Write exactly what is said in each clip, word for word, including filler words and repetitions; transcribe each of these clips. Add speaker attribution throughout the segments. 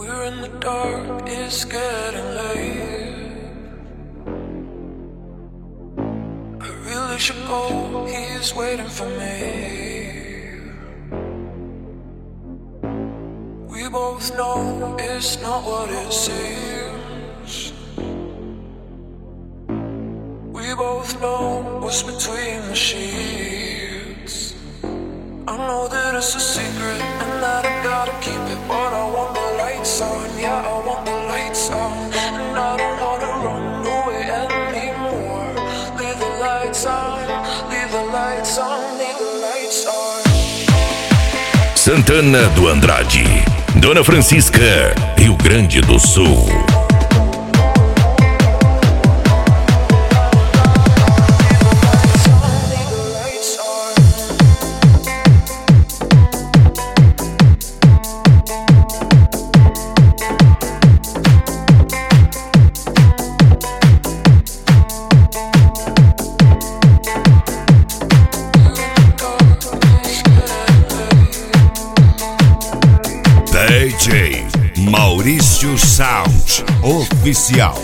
Speaker 1: We're in the dark, it's getting late. I really should go, he's waiting for me. We both know it's not what it seems. We both know what's between the sheets. I know that it's a secret and that I gotta keep it, but I want the lights on, yeah, I want the lights on. And I don't wanna run away anymore. Leave the lights on, leave the lights on, leave the lights on.
Speaker 2: Santana do Andrade, Dona Francisca, Rio Grande do Sul. D J Maurício Sound Oficial.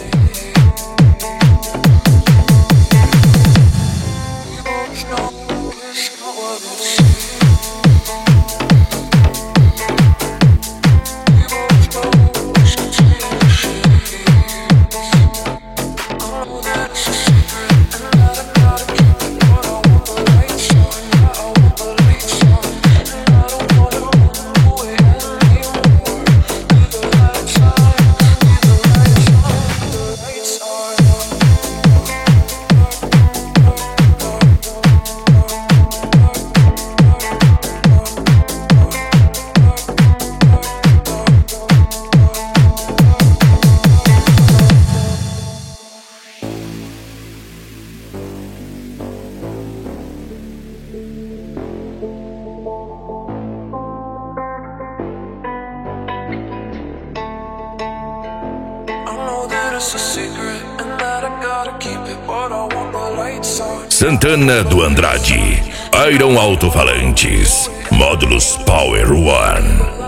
Speaker 2: Santana do Andrade, Iron Alto-Falantes, módulos Power One.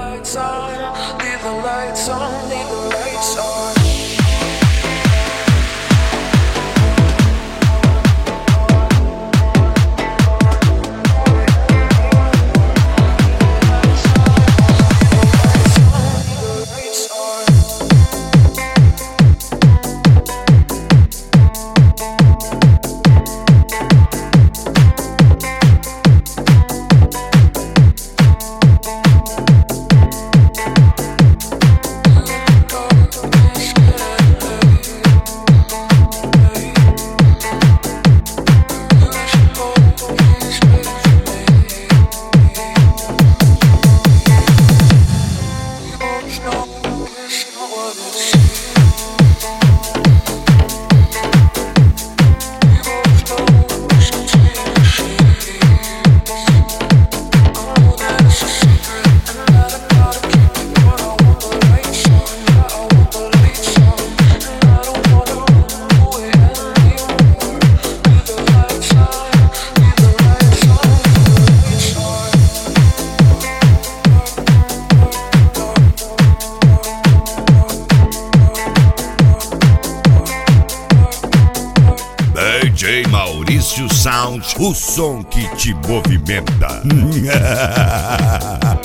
Speaker 2: D J Maurício Sound, o som que te movimenta.